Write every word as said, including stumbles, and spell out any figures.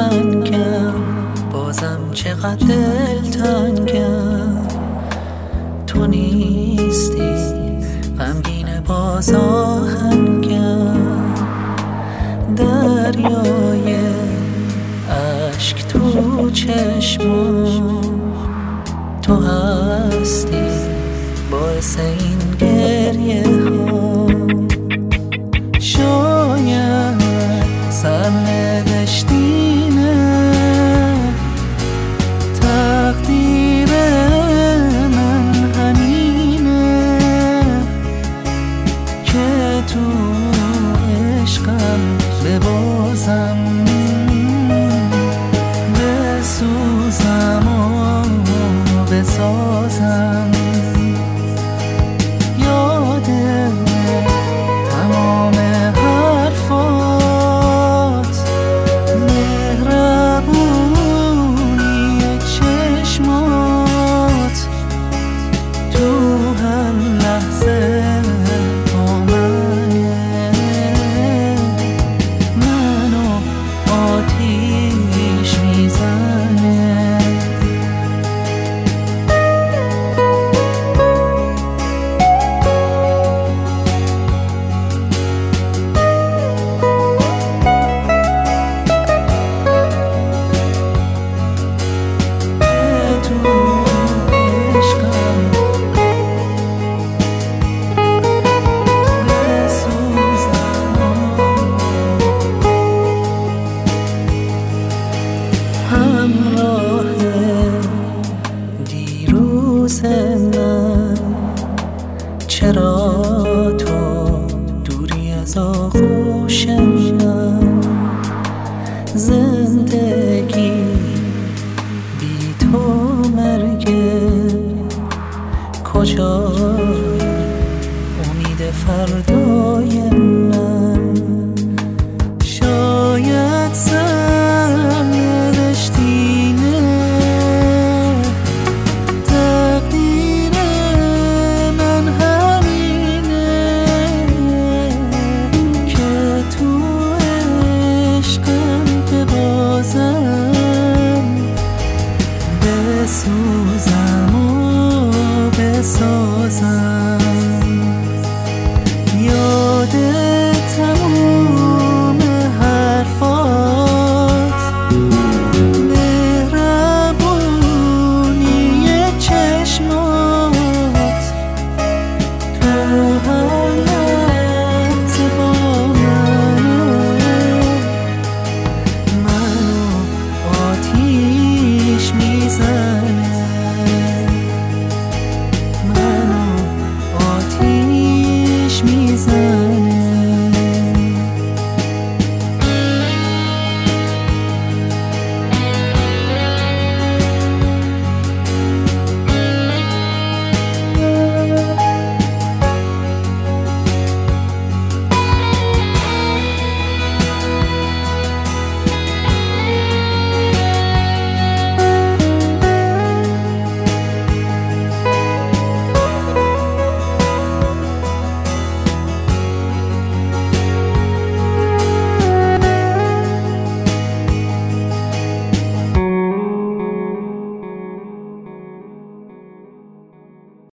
رنگم، بازم چقدر دلتنگم. تو نیستی غمگین باز آهنگم، دریای عشق تو چشمم. تو هستی باعث این گریه ها. شاید سرنوشتینه، تقدیر من همینه که تو عشقم ببازم، بسوزم و بسازم. یاد تمام حرفات، مهربونی چشمات، تو هر لحظه با منه، منو آتیش میزنه. همراه دیروز من، چرا تو دوری از آغوش من؟ زندگی بی تو مرگه، کجا